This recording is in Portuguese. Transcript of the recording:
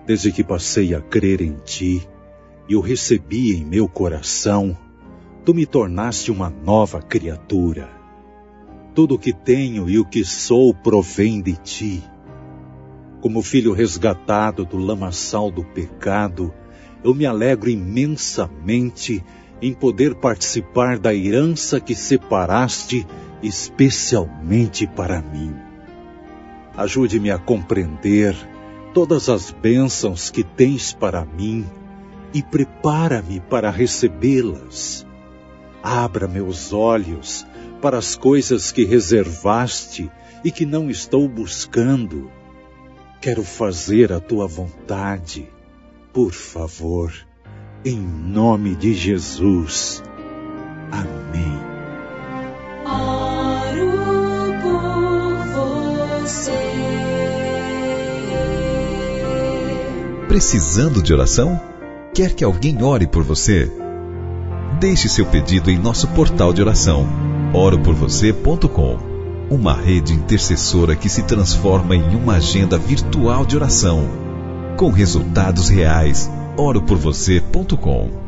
Desde que passei a crer em Ti e o recebi em meu coração, Tu me tornaste uma nova criatura. Tudo o que tenho e o que sou provém de Ti. Como filho resgatado do lamaçal do pecado, eu me alegro imensamente em poder participar da herança que separaste especialmente para mim. Ajude-me a compreender todas as bênçãos que tens para mim e prepara-me para recebê-las. Abra meus olhos para as coisas que reservaste e que não estou buscando. Quero fazer a Tua vontade. Por favor, em nome de Jesus. Amém. Oro por você. Precisando de oração? Quer que alguém ore por você? Deixe seu pedido em nosso portal de oração, oroporvocê.com. Uma rede intercessora que se transforma em uma agenda virtual de oração, com resultados reais. oroporvocê.com.